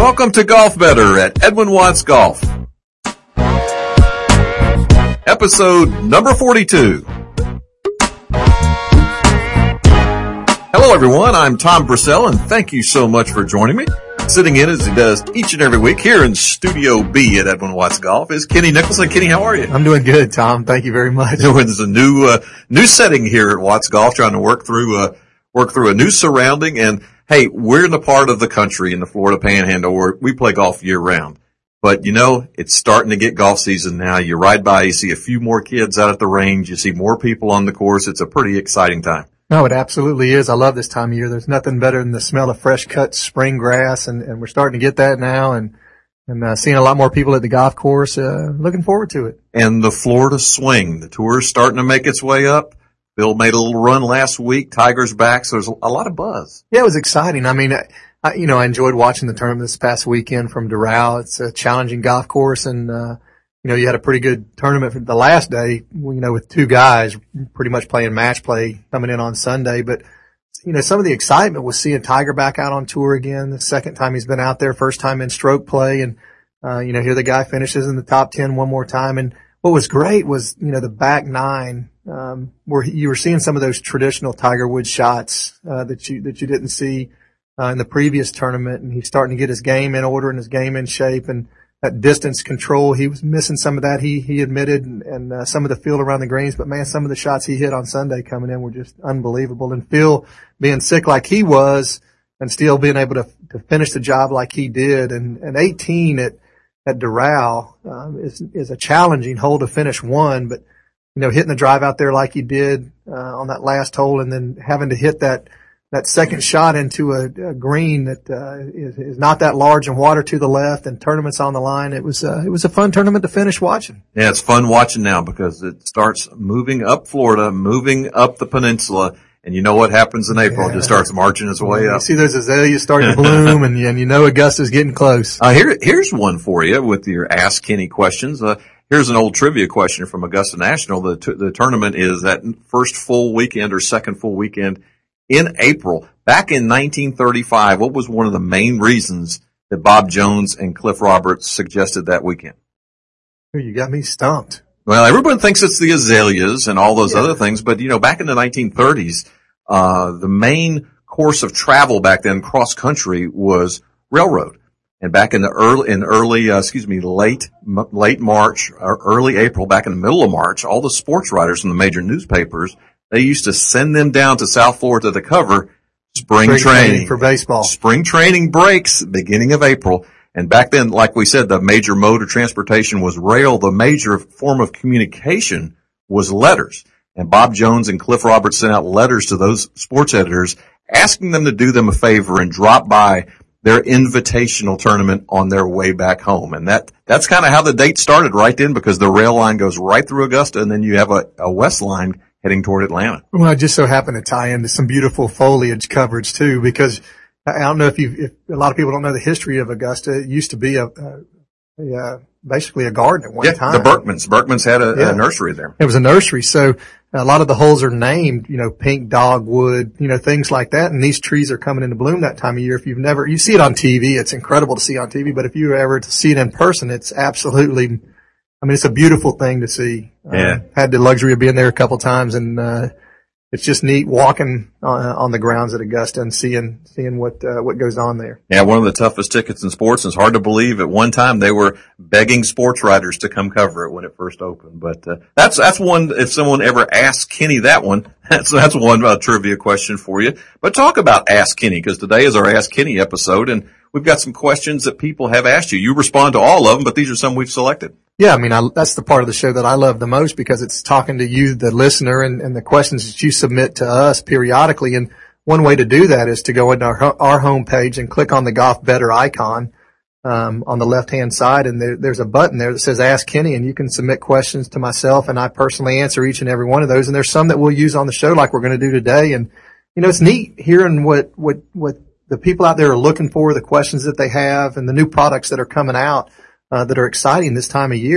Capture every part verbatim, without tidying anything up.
Welcome to Golf Better at Edwin Watts Golf. Episode number forty-two. Hello everyone, I'm Tom Brissell and thank you so much for joining me. Sitting in as he does each and every week here in Studio B at Edwin Watts Golf is Kenny Nicholson. Kenny, how are you? I'm doing good, Tom. Thank you very much. There's a new, uh, new setting here at Watts Golf, trying to work through, uh, work through a new surrounding. And hey, we're in the part of the country in the Florida Panhandle where we play golf year round. But you know, it's starting to get golf season now. You ride by, you see a few more kids out at the range, you see more people on the course. It's a pretty exciting time. No, it absolutely is. I love this time of year. There's nothing better than the smell of fresh cut spring grass, and, and we're starting to get that now, and and uh, seeing a lot more people at the golf course. Uh, looking forward to it. And the Florida swing, the tour's starting to make its way up. Bill made a little run last week. Tiger's back, so there's a lot of buzz. Yeah, it was exciting. I mean, I, I, you know, I enjoyed watching the tournament this past weekend from Doral. It's a challenging golf course, and uh you know, you had a pretty good tournament for the last day, you know, with two guys pretty much playing match play coming in on Sunday. But, you know, some of the excitement was seeing Tiger back out on tour again. The second time he's been out there, first time in stroke play. And, uh, you know, here the guy finishes in the top ten one more time. And what was great was, you know, the back nine, um, where you were seeing some of those traditional Tiger Woods shots, uh, that you, that you didn't see, uh, in the previous tournament. And he's starting to get his game in order and his game in shape. And, that distance control, he was missing some of that, he he admitted, and, and uh, some of the feel around the greens. But, man, some of the shots he hit on Sunday coming in were just unbelievable. And Phil being sick like he was and still being able to to finish the job like he did. And, and eighteen at, at Doral um, is, is a challenging hole to finish one. But, you know, hitting the drive out there like he did uh, on that last hole, and then having to hit that that second shot into a, a green that uh, is, is not that large and water to the left and tournaments on the line. It was uh, it was a fun tournament to finish watching. Yeah, it's fun watching now because it starts moving up Florida, moving up the peninsula, and you know what happens in April. Yeah. It just starts marching its way you up. You see those azaleas starting to bloom, and, and you know Augusta's getting close. Uh, here, here's one for you with your Ask Kenny questions. Uh, here's an old trivia question from Augusta National. The, t- the tournament is that first full weekend or second full weekend in April. Back in nineteen thirty-five, what was one of the main reasons that Bob Jones and Cliff Roberts suggested that weekend? You got me stumped. Well, everyone thinks it's the azaleas and all those yeah. other things, but you know, back in the nineteen thirties, uh, the main course of travel back then, cross country, was railroad. And back in the early, in early, uh, excuse me, late, m- late March or early April, back in the middle of March, all the sports writers from the major newspapers, they used to send them down to South Florida to cover spring, spring training. training for baseball. Spring training breaks beginning of April. And back then, like we said, the major mode of transportation was rail. The major form of communication was letters. And Bob Jones and Cliff Roberts sent out letters to those sports editors asking them to do them a favor and drop by their invitational tournament on their way back home. And that, that's kind of how the date started right then, because the rail line goes right through Augusta, and then you have a, a west line heading toward Atlanta. Well, I just so happen to tie into some beautiful foliage coverage too, because I don't know if you, if a lot of people don't know the history of Augusta. It used to be a, a, a basically a garden at one yeah, time. The Berkmans. Berkmans had a, yeah. a nursery there. It was a nursery. So a lot of the holes are named, you know, pink dogwood, you know, things like that. And these trees are coming into bloom that time of year. If you've never, you see it on T V, it's incredible to see on T V. But if you were ever to see it in person, it's absolutely, I mean, it's a beautiful thing to see. Yeah. Uh, had the luxury of being there a couple times, and uh it's just neat walking uh, on the grounds at Augusta and seeing seeing what uh, what goes on there. Yeah, one of the toughest tickets in sports. And it's hard to believe at one time they were begging sports writers to come cover it when it first opened. But uh, that's that's one. If someone ever asks Kenny that one, that's that's one uh, trivia question for you. But talk about Ask Kenny, because today is our Ask Kenny episode, and we've got some questions that people have asked you. You respond to all of them, but these are some we've selected. Yeah, I mean, I, that's the part of the show that I love the most, because it's talking to you, the listener, and, and the questions that you submit to us periodically. And one way to do that is to go into our, our homepage and click on the Golf Better icon um, on the left-hand side, and there, there's a button there that says Ask Kenny, and you can submit questions to myself, and I personally answer each and every one of those. And there's some that we'll use on the show, like we're going to do today. And you know, it's neat hearing what what what the people out there are looking for, the questions that they have, and the new products that are coming out. Uh, that are exciting this time of year.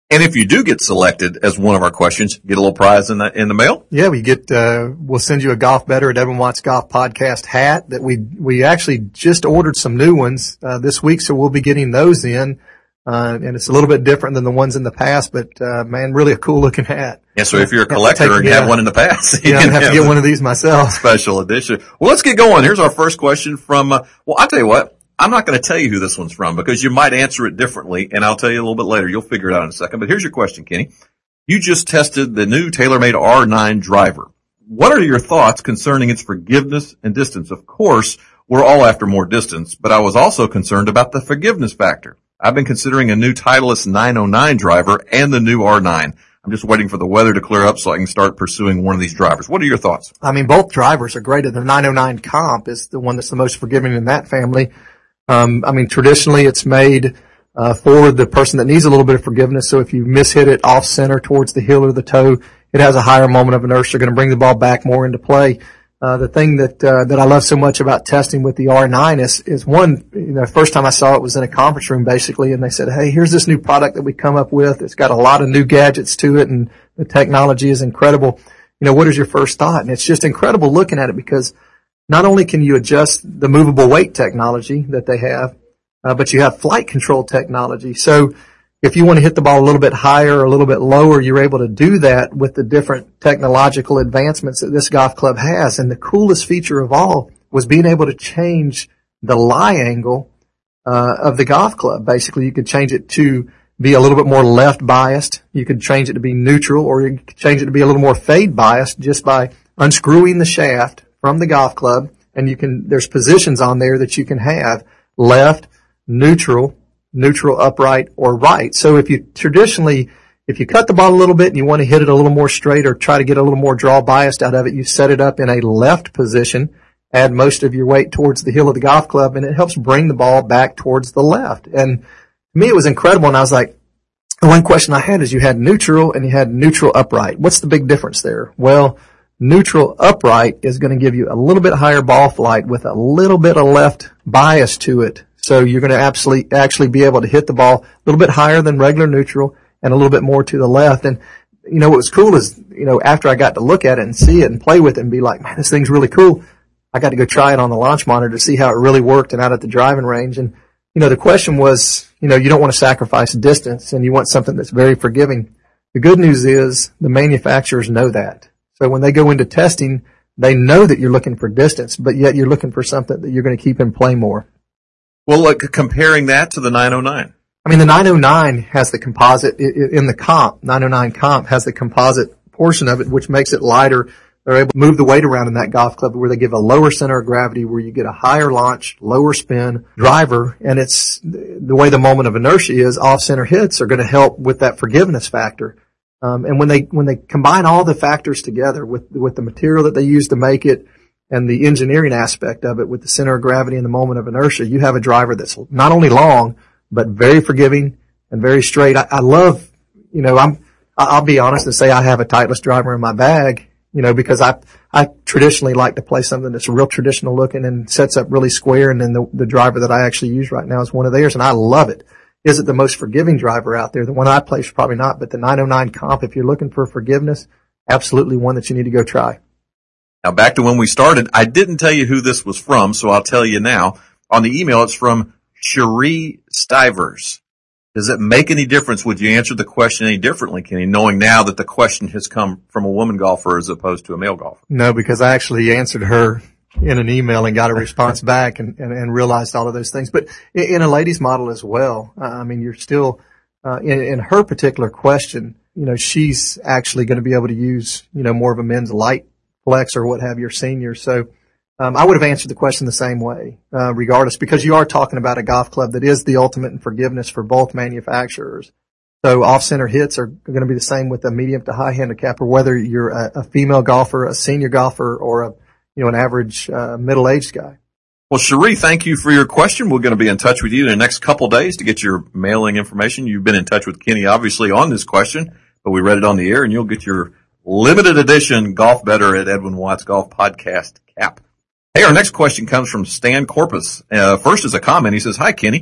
And if you do get selected as one of our questions, get a little prize in the, in the mail. Yeah, we get, uh, we'll send you a Golf Better at Edwin Watts Golf Podcast hat that we, we actually just ordered some new ones, uh, this week. So we'll be getting those in. Uh, and it's a little bit different than the ones in the past, but, uh, man, really a cool looking hat. Yeah. So if you're a collector and you have one in the past, yeah, I have to get one of these myself. Special edition. Well, let's get going. Here's our first question from, uh, well, I'll tell you what. I'm not going to tell you who this one's from because you might answer it differently, and I'll tell you a little bit later. You'll figure it out in a second. But here's your question, Kenny. You just tested the new TaylorMade R nine driver. What are your thoughts concerning its forgiveness and distance? Of course, we're all after more distance, but I was also concerned about the forgiveness factor. I've been considering a new Titleist nine oh nine driver and the new R nine. I'm just waiting for the weather to clear up so I can start pursuing one of these drivers. What are your thoughts? I mean, both drivers are great. The nine oh nine Comp is the one that's the most forgiving in that family. Um, I mean, traditionally it's made, uh, for the person that needs a little bit of forgiveness. So if you mishit it off center towards the heel or the toe, it has a higher moment of inertia, going to bring the ball back more into play. Uh, the thing that, uh, that I love so much about testing with the R nine is, is one, you know, first time I saw it was in a conference room basically, and they said, hey, here's this new product that we come up with. It's got a lot of new gadgets to it and the technology is incredible. You know, what is your first thought? And it's just incredible looking at it because not only can you adjust the movable weight technology that they have, uh, but you have flight control technology. So if you want to hit the ball a little bit higher or a little bit lower, you're able to do that with the different technological advancements that this golf club has. And the coolest feature of all was being able to change the lie angle uh, of the golf club. Basically, you could change it to be a little bit more left biased. You could change it to be neutral, or you could change it to be a little more fade biased just by unscrewing the shaft from the golf club, and you can, there's positions on there that you can have left, neutral, neutral, upright, or right. So if you traditionally, if you cut the ball a little bit and you want to hit it a little more straight or try to get a little more draw biased out of it, you set it up in a left position, add most of your weight towards the heel of the golf club, and it helps bring the ball back towards the left. And to me, it was incredible. And I was like, the one question I had is you had neutral and you had neutral upright. What's the big difference there? Well, neutral upright is going to give you a little bit higher ball flight with a little bit of left bias to it. So you're going to absolutely actually be able to hit the ball a little bit higher than regular neutral and a little bit more to the left. And, you know, what was cool is, you know, after I got to look at it and see it and play with it and be like, man, this thing's really cool, I got to go try it on the launch monitor to see how it really worked and out at the driving range. And, you know, the question was, you know, you don't want to sacrifice distance and you want something that's very forgiving. The good news is the manufacturers know that. So when they go into testing, they know that you're looking for distance, but yet you're looking for something that you're going to keep in play more. Well, look, comparing that to the nine oh nine. I mean, the nine oh nine has the composite in the comp. nine oh nine comp has the composite portion of it, which makes it lighter. They're able to move the weight around in that golf club where they give a lower center of gravity, where you get a higher launch, lower spin driver. And it's the way the moment of inertia is, off center hits are going to help with that forgiveness factor. Um, and when they, when they combine all the factors together with, with the material that they use to make it and the engineering aspect of it with the center of gravity and the moment of inertia, you have a driver that's not only long, but very forgiving and very straight. I, I love, you know, I'm, I'll be honest and say I have a Titleist driver in my bag, you know, because I, I traditionally like to play something that's real traditional looking and sets up really square. And then the, the driver that I actually use right now is one of theirs, and I love it. Is it the most forgiving driver out there? The one I play is probably not, but the nine oh nine comp, if you're looking for forgiveness, absolutely one that you need to go try. Now back to when we started, I didn't tell you who this was from, so I'll tell you now. On the email, it's from Cherie Stivers. Does it make any difference? Would you answer the question any differently, Kenny, knowing now that the question has come from a woman golfer as opposed to a male golfer? No, because I actually answered her in an email and got a response back and, and, and realized all of those things. But in, in a ladies model as well, uh, I mean, you're still, uh, in, in her particular question, you know, she's actually going to be able to use, you know, more of a men's light flex or what have your senior. So, um, I would have answered the question the same way, uh, regardless, because you are talking about a golf club that is the ultimate in forgiveness for both manufacturers. So off-center hits are going to be the same with a medium to high handicap, or whether you're a, a female golfer, a senior golfer, or a, you know, an average, uh, middle-aged guy. Well, Cherie, thank you for your question. We're going to be in touch with you in the next couple days to get your mailing information. You've been in touch with Kenny, obviously, on this question, but we read it on the air, and you'll get your limited edition Golf Better at Edwin Watts Golf Podcast cap. Hey, our next question comes from Stan Corpus. Uh, first is a comment. He says, hi, Kenny.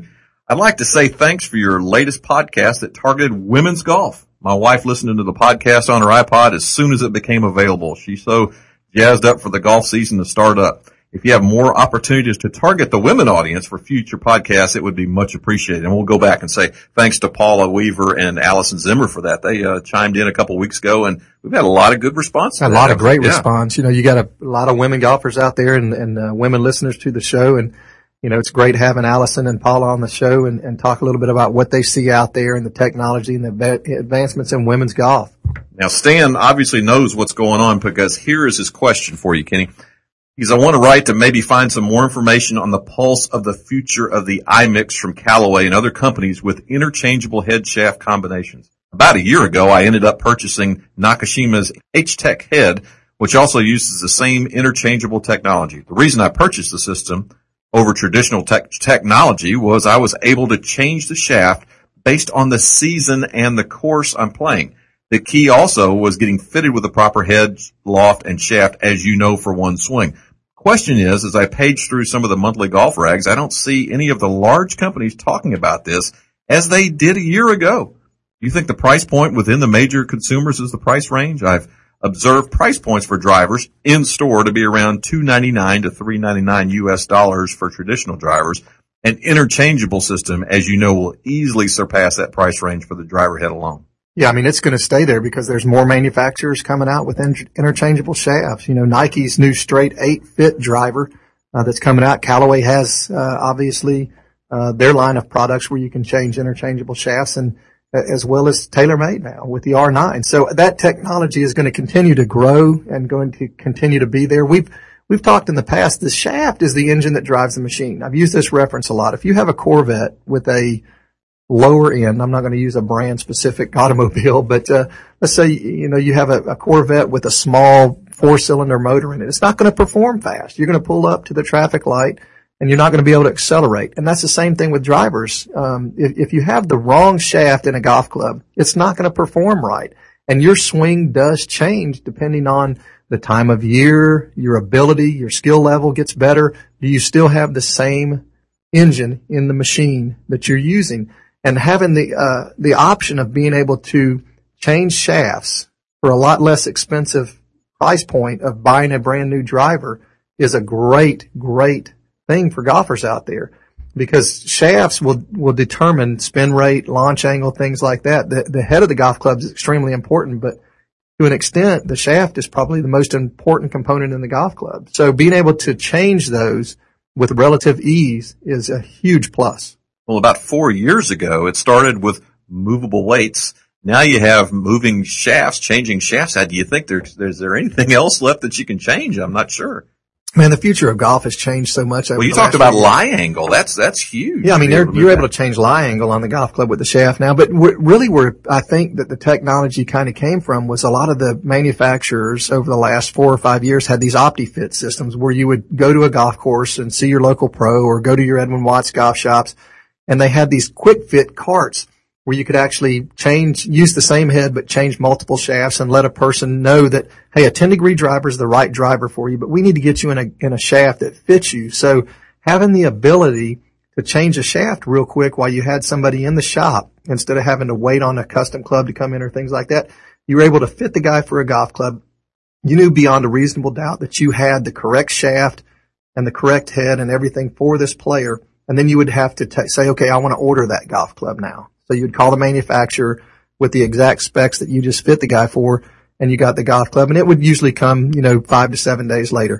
I'd like to say thanks for your latest podcast that targeted women's golf. My wife listened to the podcast on her iPod as soon as it became available. She's so jazzed up for the golf season to start up. If you have more opportunities to target the women audience for future podcasts, it would be much appreciated. And we'll go back and say thanks to Paula Weaver and Allison Zimmer for that. They uh, chimed in a couple weeks ago, and we've had a lot of good response. A lot of great yeah. response. You know, you got a, a lot of women golfers out there and, and uh, women listeners to the show. And, you know, it's great having Allison and Paula on the show and, and talk a little bit about what they see out there and the technology and the advancements in women's golf. Now, Stan obviously knows what's going on because here is his question for you, Kenny. He's, I want to write to maybe find some more information on the pulse of the future of the iMix from Callaway and other companies with interchangeable head shaft combinations. About a year ago, I ended up purchasing Nakashima's H-Tech head, which also uses the same interchangeable technology. The reason I purchased the system over traditional tech technology was I was able to change the shaft based on the season and the course I'm playing. The key also was getting fitted with the proper head, loft, and shaft, as you know, for one swing. Question is, as I page through some of the monthly golf rags, I don't see any of the large companies talking about this as they did a year ago. Do you think the price point within the major consumers is the price range? I've observed price points for drivers in store to be around two ninety-nine to three ninety-nine U S dollars for traditional drivers. An interchangeable system, as you know, will easily surpass that price range for the driver head alone. Yeah, I mean, it's going to stay there because there's more manufacturers coming out with in- interchangeable shafts. You know, Nike's new straight eight fit driver uh, that's coming out. Callaway has, uh, obviously, uh, their line of products where you can change interchangeable shafts, and uh, as well as TaylorMade now with the R nine. So that technology is going to continue to grow and going to continue to be there. We've, we've talked in the past, the shaft is the engine that drives the machine. I've used this reference a lot. If you have a Corvette with a lower end, I'm not going to use a brand specific automobile, but uh, let's say, you know, you have a, a Corvette with a small four cylinder motor in it. It's not going to perform fast. You're going to pull up to the traffic light and you're not going to be able to accelerate. And that's the same thing with drivers. Um, if, if you have the wrong shaft in a golf club, it's not going to perform right. And your swing does change depending on the time of year, your ability, your skill level gets better. Do you still have the same engine in the machine that you're using? And having the, uh, the option of being able to change shafts for a lot less expensive price point of buying a brand new driver is a great, great thing for golfers out there, because shafts will, will determine spin rate, launch angle, things like that. The, the head of the golf club is extremely important, but to an extent, the shaft is probably the most important component in the golf club. So being able to change those with relative ease is a huge plus. Well, about four years ago, it started with movable weights. Now you have moving shafts, changing shafts. How do you think there's, is there anything else left that you can change? I'm not sure. Man, the future of golf has changed so much. Well, you talked about lie angle. That's, that's huge. Yeah, I mean, you're, you're able to change lie angle on the golf club with the shaft now. But we're, really where I think that the technology kind of came from was a lot of the manufacturers over the last four or five years had these OptiFit systems where you would go to a golf course and see your local pro or go to your Edwin Watts golf shops, and they had these quick fit carts where you could actually change, use the same head, but change multiple shafts and let a person know that, hey, a ten degree driver is the right driver for you, but we need to get you in a, in a shaft that fits you. So having the ability to change a shaft real quick while you had somebody in the shop, instead of having to wait on a custom club to come in or things like that, you were able to fit the guy for a golf club. You knew beyond a reasonable doubt that you had the correct shaft and the correct head and everything for this player. And then you would have to t- say, okay, I want to order that golf club now. So you'd call the manufacturer with the exact specs that you just fit the guy for, and you got the golf club, and it would usually come, you know, five to seven days later.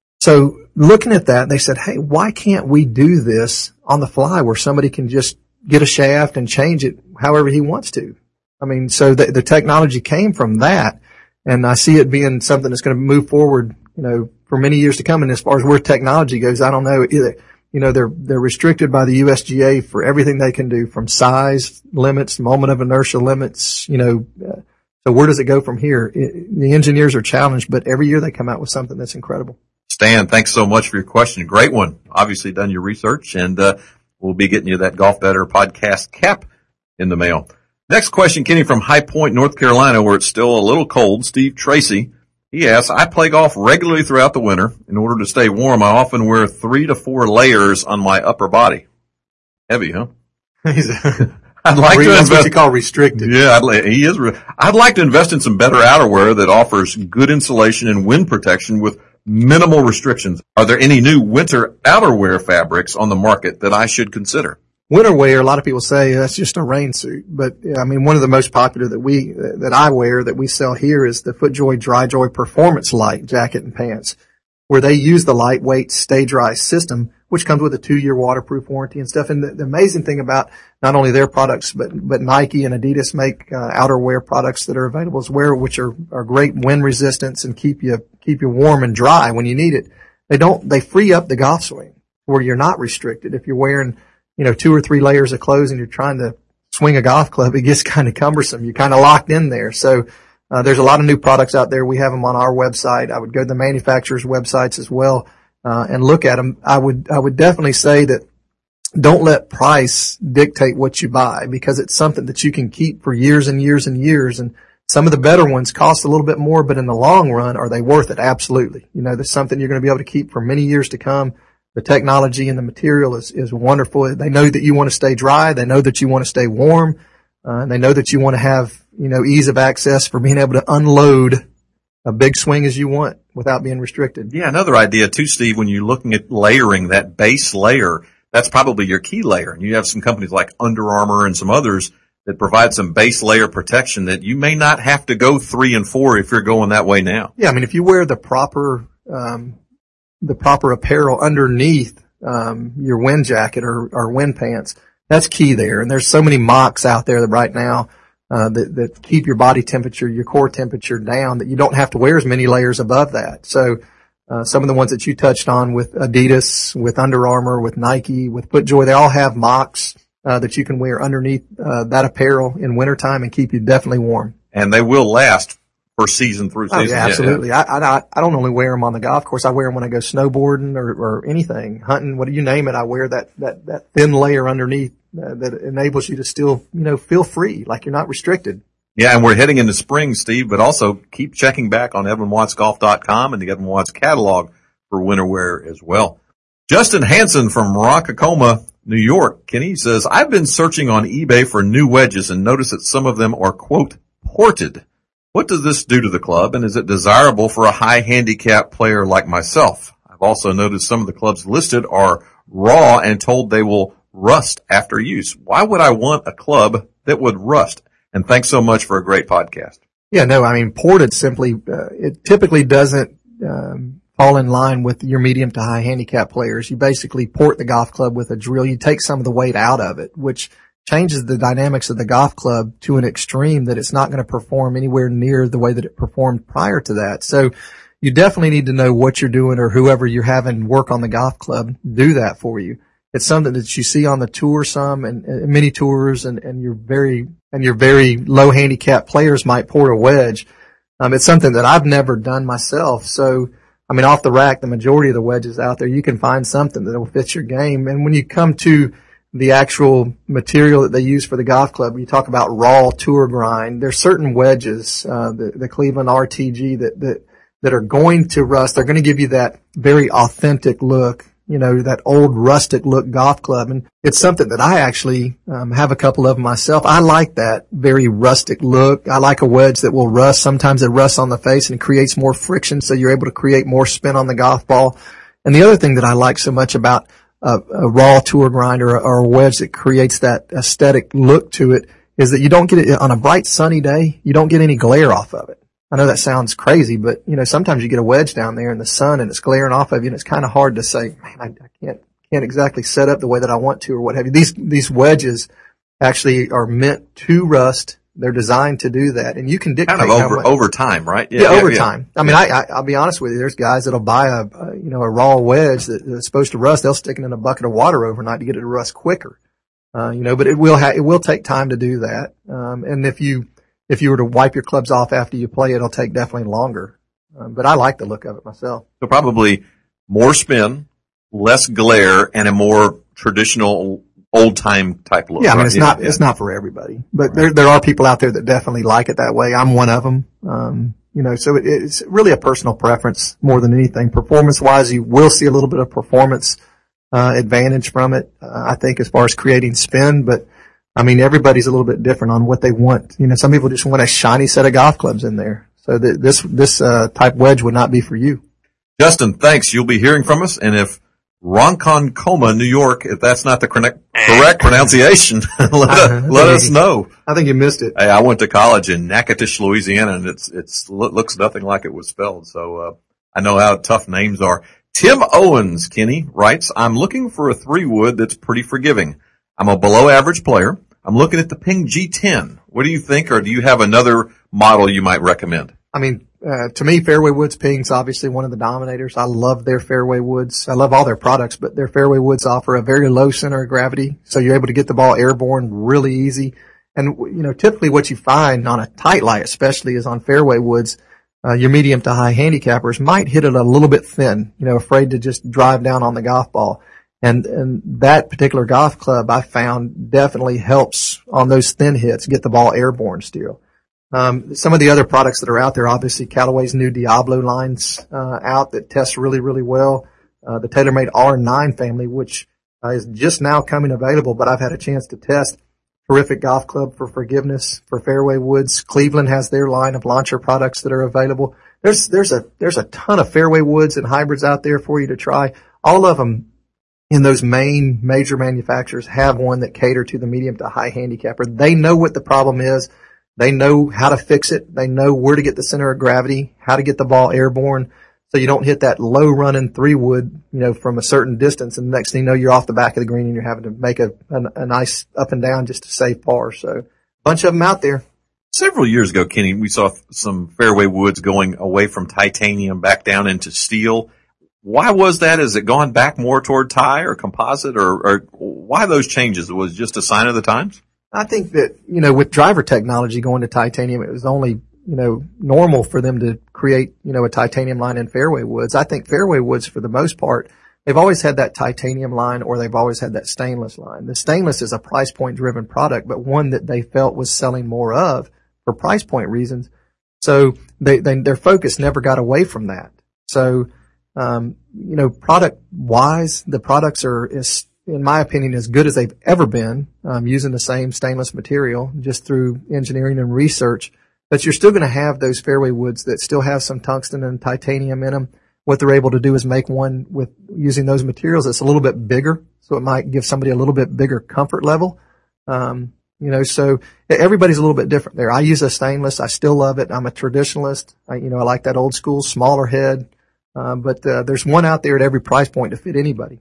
So looking at that, they said, hey, why can't we do this on the fly where somebody can just get a shaft and change it however he wants to? I mean, so the, the technology came from that, and I see it being something that's going to move forward, you know, for many years to come. And as far as where technology goes, I don't know either. You know, they're, they're restricted by the U S G A for everything they can do, from size limits, moment of inertia limits, you know. Uh, so where does it go from here? It, the engineers are challenged, but every year they come out with something that's incredible. Stan, thanks so much for your question. Great one. Obviously done your research, and, uh, we'll be getting you that Golf Better podcast cap in the mail. Next question, Kenny, from High Point, North Carolina, where it's still a little cold. Steve Tracy. He asks, I play golf regularly throughout the winter. In order to stay warm, I often wear three to four layers on my upper body. Heavy, huh? He's a, I'd like to that's invest. what you call restricted. Yeah, I'd, li- he is. Re- I'd like to invest in some better outerwear that offers good insulation and wind protection with minimal restrictions. Are there any new winter outerwear fabrics on the market that I should consider? Winter wear, a lot of people say that's just a rain suit, but I mean, one of the most popular that we, that I wear, that we sell here is the FootJoy DryJoy Performance Light jacket and pants, where they use the lightweight Stay Dry system, which comes with a two-year waterproof warranty and stuff. And the, the amazing thing about not only their products, but, but Nike and Adidas make uh, outerwear products that are available as well, which are, are great wind resistance and keep you, keep you warm and dry when you need it. They don't, they free up the golf swing where you're not restricted. If you're wearing, you know, two or three layers of clothes and you're trying to swing a golf club, it gets kind of cumbersome. You're kind of locked in there. So, uh, there's a lot of new products out there. We have them on our website. I would go to the manufacturers' websites as well, uh, and look at them. I would, I would definitely say that don't let price dictate what you buy, because it's something that you can keep for years and years and years. And some of the better ones cost a little bit more, but in the long run, are they worth it? Absolutely. You know, there's something you're going to be able to keep for many years to come. The technology and the material is, is wonderful. They know that you want to stay dry. They know that you want to stay warm. Uh, and they know that you want to have, you know, ease of access for being able to unload a big swing as you want without being restricted. Yeah, another idea too, Steve, when you're looking at layering that base layer, that's probably your key layer. And you have some companies like Under Armour and some others that provide some base layer protection that you may not have to go three and four if you're going that way now. Yeah, I mean, if you wear the proper, um, the proper apparel underneath, um, your wind jacket or, or wind pants, that's key there. And there's so many mocks out there that right now, uh, that, that keep your body temperature, your core temperature down, that you don't have to wear as many layers above that. So, uh, some of the ones that you touched on with Adidas, with Under Armour, with Nike, with FootJoy, they all have mocks, uh, that you can wear underneath, uh, that apparel in wintertime and keep you definitely warm. And they will last for season through season. Oh, yeah, absolutely. Yeah, yeah. I, I, I don't only wear them on the golf course. I wear them when I go snowboarding or, or anything, hunting, what do you name it. I wear that, that, that thin layer underneath uh, that enables you to still, you know, feel free, like you're not restricted. Yeah, and we're heading into spring, Steve, but also keep checking back on Evan Watts Golf dot com and the Evan Watts catalog for winter wear as well. Justin Hansen from Rockacoma, New York, Kenny says, I've been searching on eBay for new wedges and noticed that some of them are, quote, ported. What does this do to the club, and is it desirable for a high handicap player like myself? I've also noticed some of the clubs listed are raw and told they will rust after use. Why would I want a club that would rust? And thanks so much for a great podcast. Yeah, no, I mean, ported simply, uh, it typically doesn't um, fall in line with your medium to high handicap players. You basically port the golf club with a drill. You take some of the weight out of it, which changes the dynamics of the golf club to an extreme that it's not going to perform anywhere near the way that it performed prior to that. So you definitely need to know what you're doing, or whoever you're having work on the golf club do that for you. It's something that you see on the tour some and, and many tours, and, and your very, and your very low handicap players might port a wedge. Um, it's something that I've never done myself. So, I mean, off the rack, the majority of the wedges out there, you can find something that will fit your game. And when you come to the actual material that they use for the golf club, you talk about raw tour grind. There's certain wedges, uh, the, the Cleveland R T G that, that, that are going to rust. They're going to give you that very authentic look, you know, that old rustic look golf club. And it's something that I actually, um, have a couple of myself. I like that very rustic look. I like a wedge that will rust. Sometimes it rusts on the face and creates more friction, so you're able to create more spin on the golf ball. And the other thing that I like so much about A, a raw tour grind or, or a wedge that creates that aesthetic look to it is that you don't get it on a bright sunny day. You don't get any glare off of it. I know that sounds crazy, but you know, sometimes you get a wedge down there in the sun and it's glaring off of you, and it's kind of hard to say, man, I, I can't, can't exactly set up the way that I want to or what have you. These, these wedges actually are meant to rust. They're designed to do that, and you can dictate kind of over much, over time, right? Yeah, yeah over yeah. time. I mean, I, I I'll be honest with you. There's guys that'll buy a, a you know a raw wedge that, that's supposed to rust. They'll stick it in a bucket of water overnight to get it to rust quicker. Uh, you know, but it will ha- it will take time to do that. Um, and if you if you were to wipe your clubs off after you play, it'll take definitely longer. Um, but I like the look of it myself. So probably more spin, less glare, and a more traditional old time type look. Yeah, I mean, it's not, yeah. it's not for everybody, but right. there, there are people out there that definitely like it that way. I'm one of them. Um, you know, so it, it's really a personal preference more than anything. Performance wise, you will see a little bit of performance, uh, advantage from it, uh, I think, as far as creating spin, but I mean, everybody's a little bit different on what they want. You know, some people just want a shiny set of golf clubs in there. So th- this, this, uh, type wedge would not be for you. Justin, thanks. You'll be hearing from us. And if Ronkonkoma, New York, if that's not the correct, correct pronunciation, let, uh, let us know. I think you missed it. Hey, I went to college in Natchitoches, Louisiana, and it's, it's, it looks nothing like it was spelled. So, uh, I know how tough names are. Tim Owens, Kenny, writes, I'm looking for a three wood that's pretty forgiving. I'm a below average player. I'm looking at the Ping G ten. What do you think, or do you have another model you might recommend? I mean, uh, to me, Fairway Woods Ping's obviously one of the dominators. I love their Fairway Woods. I love all their products, but their Fairway Woods offer a very low center of gravity, so you're able to get the ball airborne really easy. And, you know, typically what you find on a tight lie especially is on Fairway Woods, uh, your medium to high handicappers might hit it a little bit thin, you know, afraid to just drive down on the golf ball. And, and that particular golf club I found definitely helps on those thin hits get the ball airborne still. Um, some of the other products that are out there, obviously Callaway's new Diablo lines, uh, out that test really, really well. Uh, the TaylorMade R nine family, which uh, is just now coming available, but I've had a chance to test. Terrific golf club for forgiveness for Fairway Woods. Cleveland has their line of launcher products that are available. There's, there's a, there's a ton of Fairway Woods and hybrids out there for you to try. All of them in those main major manufacturers have one that cater to the medium to high handicapper. They know what the problem is. They know how to fix it. They know where to get the center of gravity, how to get the ball airborne, so you don't hit that low running three wood, you know, from a certain distance, and the next thing you know, you're off the back of the green and you're having to make a, a, a nice up and down just to save par. So, a bunch of them out there. Several years ago, Kenny, we saw some Fairway Woods going away from titanium back down into steel. Why was that? Has it gone back more toward tie or composite, or, or why those changes? Was it just a sign of the times? I think that, you know, with driver technology going to titanium, it was only, you know, normal for them to create, you know, a titanium line in Fairway Woods. I think Fairway Woods, for the most part, they've always had that titanium line or they've always had that stainless line. The stainless is a price point driven product, but one that they felt was selling more of for price point reasons. So they, they their focus never got away from that. So, um, you know, product wise, the products are, is, in my opinion, as good as they've ever been, um, using the same stainless material just through engineering and research. But you're still going to have those Fairway Woods that still have some tungsten and titanium in them. What they're able to do is make one with using those materials that's a little bit bigger, so it might give somebody a little bit bigger comfort level. Um, you know, so everybody's a little bit different there. I use a stainless. I still love it. I'm a traditionalist. I, you know, I like that old school, smaller head. Um, but uh, there's one out there at every price point to fit anybody.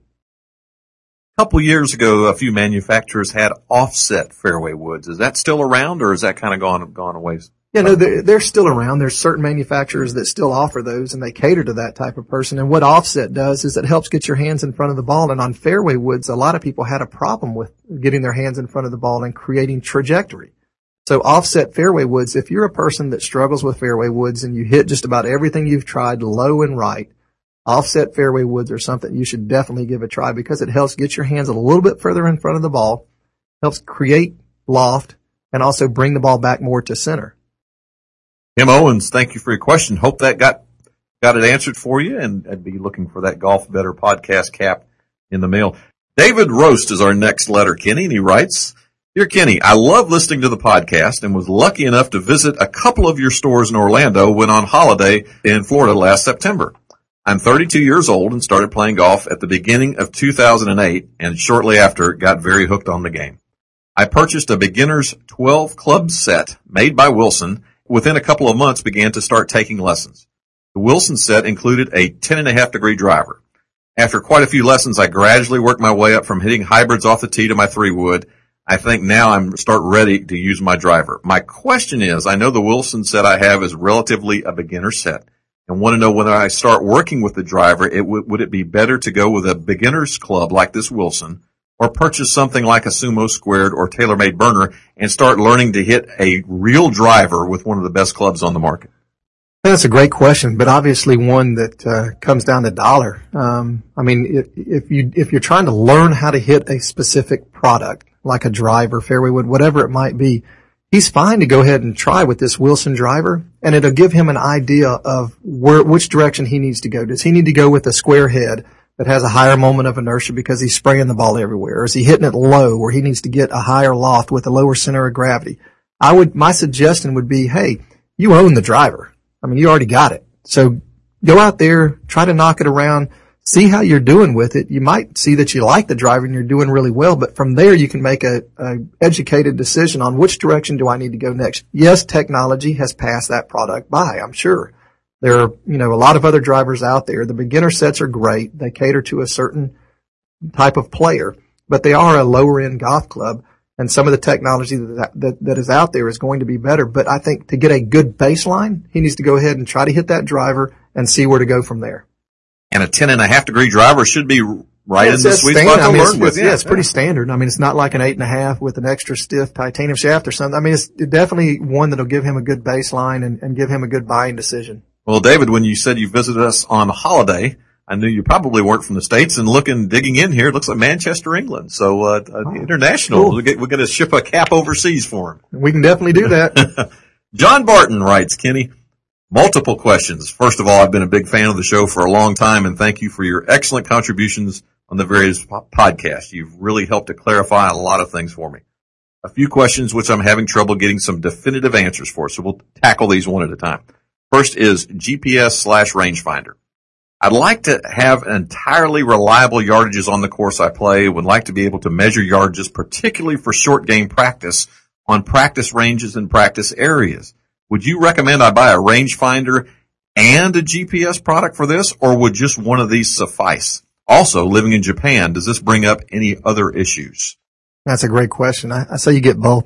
A couple years ago, a few manufacturers had offset Fairway Woods. Is that still around, or is that kind of gone gone away? Yeah, no, they're, they're still around. There's certain manufacturers that still offer those, and they cater to that type of person. And what offset does is it helps get your hands in front of the ball. And on Fairway Woods, a lot of people had a problem with getting their hands in front of the ball and creating trajectory. So offset Fairway Woods, if you're a person that struggles with Fairway Woods and you hit just about everything you've tried low and right, offset Fairway Woods are something you should definitely give a try, because it helps get your hands a little bit further in front of the ball, helps create loft, and also bring the ball back more to center. Tim Owens, thank you for your question. Hope that got got it answered for you, and I'd be looking for that Golf Better podcast cap in the mail. David Roast is our next letter, Kenny, and he writes, Dear Kenny, I love listening to the podcast and was lucky enough to visit a couple of your stores in Orlando when on holiday in Florida last September. I'm thirty-two years old and started playing golf at the beginning of two thousand eight, and shortly after got very hooked on the game. I purchased a beginner's twelve club set made by Wilson. Within a couple of months began to start taking lessons. The Wilson set included a ten and a half degree driver. After quite a few lessons, I gradually worked my way up from hitting hybrids off the tee to my three wood. I think now I'm start ready to use my driver. My question is, I know the Wilson set I have is relatively a beginner set, and want to know whether I start working with the driver, it w- would it be better to go with a beginner's club like this Wilson, or purchase something like a Sumo Squared or TaylorMade burner and start learning to hit a real driver with one of the best clubs on the market? That's a great question, but obviously one that uh, comes down to dollar. Um, I mean, if, if you if you're trying to learn how to hit a specific product, like a driver, fairway wood, whatever it might be, he's fine to go ahead and try with this Wilson driver, and it'll give him an idea of where which direction he needs to go. Does he need to go with a square head, that has a higher moment of inertia because he's spraying the ball everywhere? Or is he hitting it low where he needs to get a higher loft with a lower center of gravity? I would, my suggestion would be, hey, you own the driver. I mean, you already got it. So go out there, try to knock it around, see how you're doing with it. You might see that you like the driver and you're doing really well, but from there you can make a, a educated decision on which direction do I need to go next. Yes, technology has passed that product by, I'm sure. There are, you know, a lot of other drivers out there. The beginner sets are great. They cater to a certain type of player, but they are a lower end golf club. And some of the technology that, that, that is out there is going to be better. But I think to get a good baseline, he needs to go ahead and try to hit that driver and see where to go from there. And a ten and a half degree driver should be right yeah, in the sweet spot to I mean, learn with. Yeah, yeah, it's pretty standard. I mean, it's not like an eight and a half with an extra stiff titanium shaft or something. I mean, it's definitely one that'll give him a good baseline and, and give him a good buying decision. Well, David, when you said you visited us on holiday, I knew you probably weren't from the States, and looking, digging in here, it looks like Manchester, England. So, uh, oh, international. Cool. We're going to ship a cap overseas for him. We can definitely do that. John Barton writes, Kenny, multiple questions. First of all, I've been a big fan of the show for a long time, and thank you for your excellent contributions on the various po- podcasts. You've really helped to clarify a lot of things for me. A few questions which I'm having trouble getting some definitive answers for, so we'll tackle these one at a time. First is G P S slash rangefinder. I'd like to have entirely reliable yardages on the course I play. Would like to be able to measure yardages, particularly for short game practice on practice ranges and practice areas. Would you recommend I buy a rangefinder and a G P S product for this, or would just one of these suffice? Also, living in Japan, does this bring up any other issues? That's a great question. I, I say you get both.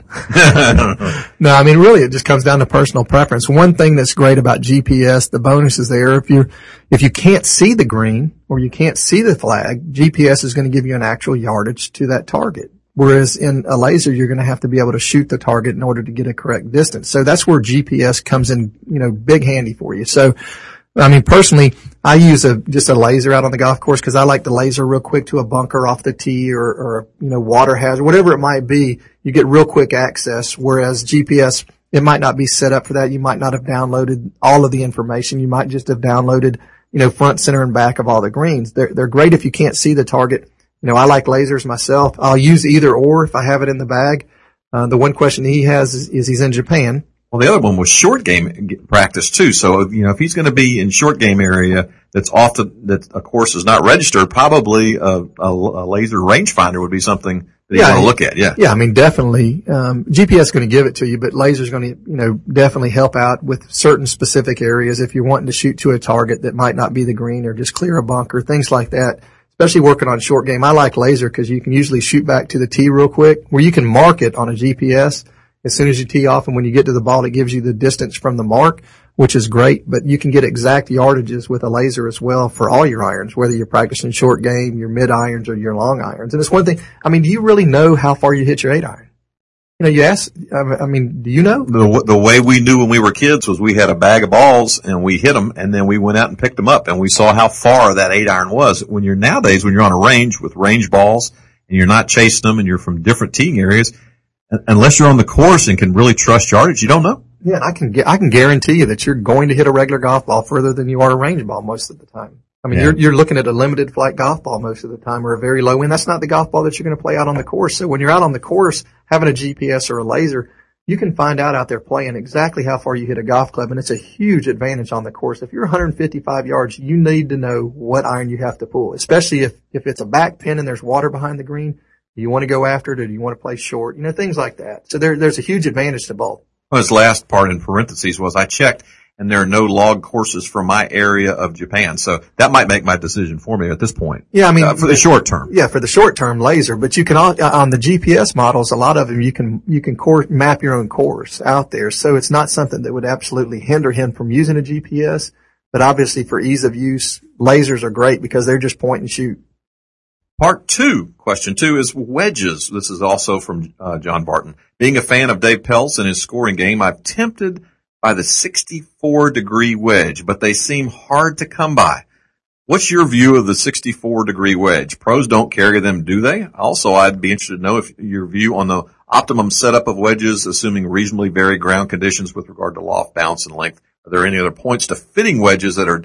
No, I mean, really, it just comes down to personal preference. One thing that's great about G P S, the bonus is there. If you if you can't see the green or you can't see the flag, G P S is going to give you an actual yardage to that target. Whereas in a laser, you're going to have to be able to shoot the target in order to get a correct distance. So that's where G P S comes in, you know, big handy for you. So, I mean, personally, I use a, just a laser out on the golf course because I like to laser real quick to a bunker off the tee or, or, you know, water hazard, whatever it might be. You get real quick access. Whereas G P S, it might not be set up for that. You might not have downloaded all of the information. You might just have downloaded, you know, front, center, and back of all the greens. They're, they're great if you can't see the target. You know, I like lasers myself. I'll use either or if I have it in the bag. Uh, the one question he has is, is he's in Japan. Well, the other one was short game practice too. So, you know, if he's going to be in short game area that's off the, that a course is not registered, probably a, a, a laser rangefinder would be something that you yeah, want to look at. Yeah. Yeah. I mean, definitely. Um, G P S is going to give it to you, but laser is going to, you know, definitely help out with certain specific areas. If you're wanting to shoot to a target that might not be the green or just clear a bunker, things like that. Especially working on short game. I like laser because you can usually shoot back to the tee real quick where you can mark it on a G P S as soon as you tee off, and when you get to the ball, it gives you the distance from the mark, which is great, but you can get exact yardages with a laser as well for all your irons, whether you're practicing short game, your mid irons, or your long irons. And it's one thing, I mean, do you really know how far you hit your eight iron? You know, you ask, I mean, do you know? The, the way we knew when we were kids was we had a bag of balls and we hit them, and then we went out and picked them up, and we saw how far that eight iron was. When you're nowadays, when you're on a range with range balls and you're not chasing them and you're from different teeing areas, unless you're on the course and can really trust yardage, you don't know. Yeah, I can I can guarantee you that you're going to hit a regular golf ball further than you are a range ball most of the time. I mean, yeah. you're you're looking at a limited flight golf ball most of the time, or a very low end. That's not the golf ball that you're going to play out on the course. So when you're out on the course, having a G P S or a laser, you can find out out there playing exactly how far you hit a golf club, and it's a huge advantage on the course. If you're one hundred fifty-five yards, you need to know what iron you have to pull, especially if if it's a back pin and there's water behind the green. Do you want to go after it, or do you want to play short? You know, things like that. So there, there's a huge advantage to both. Well, his last part in parentheses was I checked, and there are no log courses from my area of Japan. So that might make my decision for me at this point. Yeah, I mean, uh, for the short term. Yeah, for the short term laser. But you can all, on the G P S models, a lot of them you can you can course, map your own course out there. So it's not something that would absolutely hinder him from using a G P S. But obviously, for ease of use, lasers are great because they're just point and shoot. Part two, question two, is wedges. This is also from uh, John Barton. Being a fan of Dave Pelz and his scoring game, I've tempted by the sixty-four degree wedge, but they seem hard to come by. What's your view of the sixty-four degree wedge? Pros don't carry them, do they? Also, I'd be interested to know if your view on the optimum setup of wedges, assuming reasonably varied ground conditions with regard to loft, bounce, and length. Are there any other points to fitting wedges that are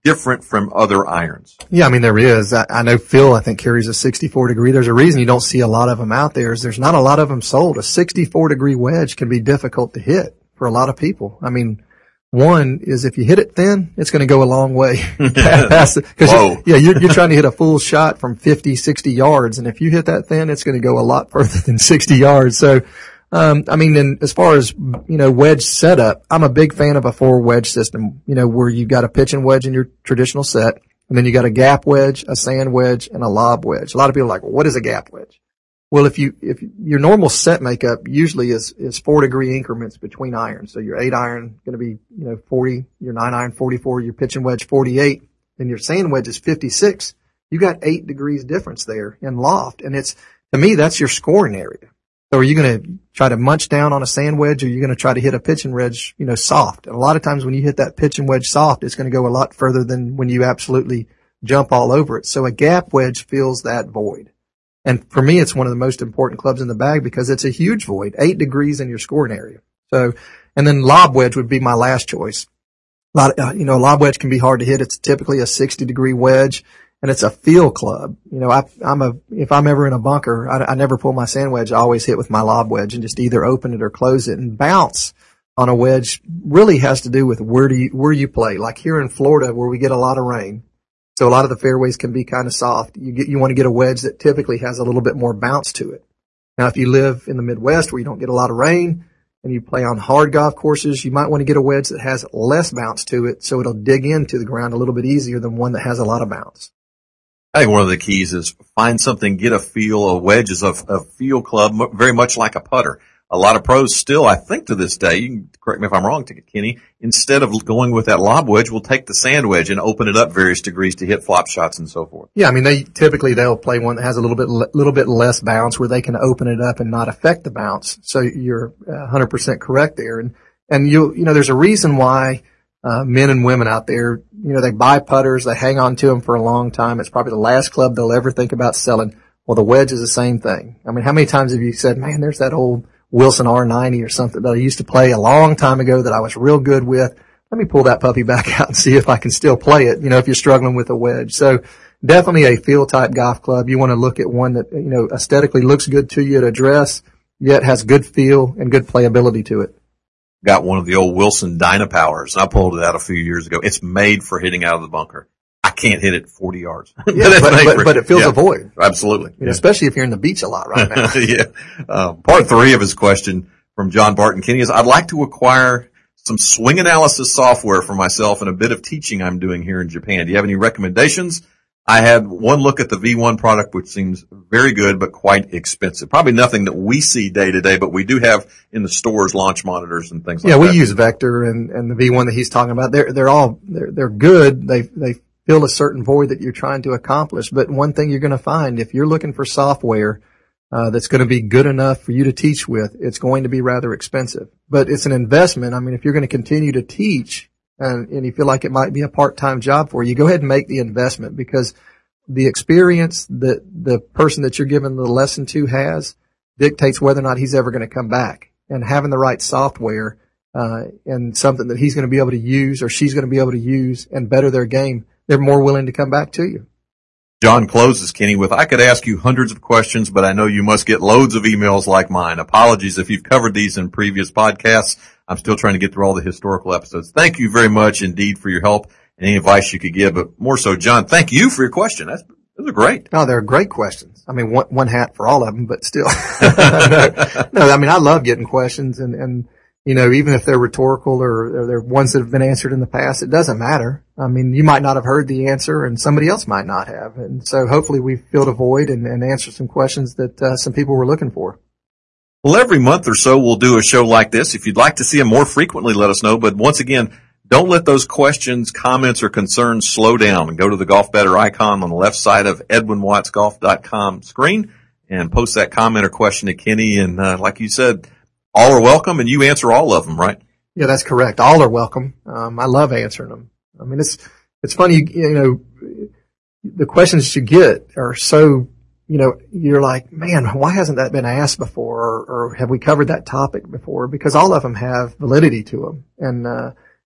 different from other irons? Yeah, I mean, there is. I, I know Phil, I think, carries a sixty-four degree. There's a reason you don't see a lot of them out there is there's not a lot of them sold. A sixty-four degree wedge can be difficult to hit for a lot of people. I mean, one is if you hit it thin, it's going to go a long way past it. Cause you're, yeah, you're, you're trying to hit a full shot from fifty, sixty yards. And if you hit that thin, it's going to go a lot further than sixty yards. So, um, I mean, and as far as, you know, wedge setup, I'm a big fan of a four wedge system, you know, where you've got a pitching wedge in your traditional set. And then you got a gap wedge, a sand wedge, and a lob wedge. A lot of people are like, well, what is a gap wedge? Well, if you, if your normal set makeup usually is, is four degree increments between irons. So your eight iron going to be, you know, forty, your nine iron forty-four, your pitching wedge forty-eight, and your sand wedge is fifty-six. You got eight degrees difference there in loft. And it's, to me, that's your scoring area. So are you going to try to munch down on a sand wedge or are you going to try to hit a pitching wedge, you know, soft? And a lot of times when you hit that pitching wedge soft, it's going to go a lot further than when you absolutely jump all over it. So a gap wedge fills that void. And for me, it's one of the most important clubs in the bag because it's a huge void, eight degrees in your scoring area. So, and then lob wedge would be my last choice. A lot of, you know, lob wedge can be hard to hit. It's typically a sixty degree wedge and it's a feel club. You know, I, I'm a, if I'm ever in a bunker, I, I never pull my sand wedge. I always hit with my lob wedge and just either open it or close it. And bounce on a wedge really has to do with where do you, where you play. Like here in Florida where we get a lot of rain. So a lot of the fairways can be kind of soft. You get, you want to get a wedge that typically has a little bit more bounce to it. Now, if you live in the Midwest where you don't get a lot of rain and you play on hard golf courses, you might want to get a wedge that has less bounce to it so it'll dig into the ground a little bit easier than one that has a lot of bounce. I think one of the keys is find something, get a feel. A wedge is a, a feel club, very much like a putter. A lot of pros still, I think to this day, you can correct me if I'm wrong, Kenny, instead of going with that lob wedge, will take the sand wedge and open it up various degrees to hit flop shots and so forth. Yeah, I mean, they typically they'll play one that has a little bit, little bit less bounce where they can open it up and not affect the bounce. So you're one hundred percent correct there. And, and you, you know, there's a reason why, uh, men and women out there, you know, they buy putters, they hang on to them for a long time. It's probably the last club they'll ever think about selling. Well, the wedge is the same thing. I mean, how many times have you said, man, there's that old Wilson R ninety or something that I used to play a long time ago that I was real good with. Let me pull that puppy back out and see if I can still play it, you know, if you're struggling with a wedge. So definitely a feel type golf club. You want to look at one that, you know, aesthetically looks good to you to address, yet has good feel and good playability to it. Got one of the old Wilson Dynapowers. I pulled it out a few years ago. It's made for hitting out of the bunker. I can't hit it forty yards. Yeah, but, but, but, but it fills yeah, a void. Absolutely. You know, especially if you're in the beach a lot right now. yeah. Uh, part three of his question from John Barton Kenny is, I'd like to acquire some swing analysis software for myself and a bit of teaching I'm doing here in Japan. Do you have any recommendations? I had one look at the V one product, which seems very good, but quite expensive. Probably nothing that we see day to day, but we do have in the stores launch monitors and things like yeah, that. Yeah, we use Vector and, and the V one that he's talking about. They're, they're all, they're, they're good. They, they fill a certain void that you're trying to accomplish. But one thing you're going to find, if you're looking for software, uh, that's going to be good enough for you to teach with, it's going to be rather expensive. But it's an investment. I mean, if you're going to continue to teach, and, and you feel like it might be a part-time job for you, go ahead and make the investment because the experience that the person that you're giving the lesson to has dictates whether or not he's ever going to come back. And having the right software, uh, and something that he's going to be able to use or she's going to be able to use and better their game, they're more willing to come back to you. John closes, Kenny, with, I could ask you hundreds of questions, but I know you must get loads of emails like mine. Apologies if you've covered these in previous podcasts. I'm still trying to get through all the historical episodes. Thank you very much indeed for your help and any advice you could give. But more so, John, thank you for your question. That's, those are great. No, they're great questions. I mean, one, one hat for all of them, but still. no, no, I mean, I love getting questions and, and, you know, even if they're rhetorical or, or they're ones that have been answered in the past, it doesn't matter. I mean, you might not have heard the answer and somebody else might not have. And so hopefully we've filled a void and, and answered some questions that uh, some people were looking for. Well, every month or so we'll do a show like this. If you'd like to see them more frequently, let us know. But once again, don't let those questions, comments, or concerns slow down. And go to the Golf Better icon on the left side of edwin watts golf dot com screen and post that comment or question to Kenny. And uh, like you said, all are welcome, and you answer all of them, right? Yeah, that's correct. All are welcome. Um, I love answering them. I mean, it's it's funny, you, you know, the questions you get are so, you know, you're like, man, why hasn't that been asked before, or, or have we covered that topic before? Because all of them have validity to them, and uh,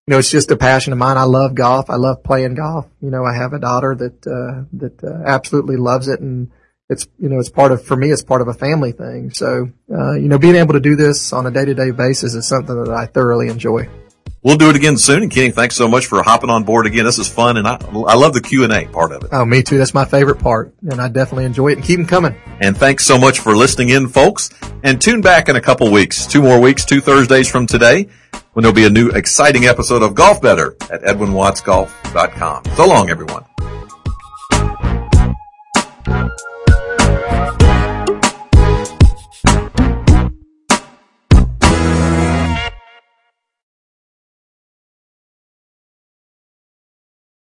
you know, it's just a passion of mine. I love golf. I love playing golf. You know, I have a daughter that, uh, that, uh, absolutely loves it. And it's, you know, it's part of, for me, it's part of a family thing. So, uh, you know, being able to do this on a day to day basis is something that I thoroughly enjoy. We'll do it again soon. And Kenny, thanks so much for hopping on board again. This is fun. And I, I love the Q and A part of it. Oh, me too. That's my favorite part. And I definitely enjoy it, and keep them coming. And thanks so much for listening in, folks. And tune back in a couple weeks, two more weeks, two Thursdays from today, when there'll be a new exciting episode of Golf Better at edwin watts golf dot com. So long, everyone.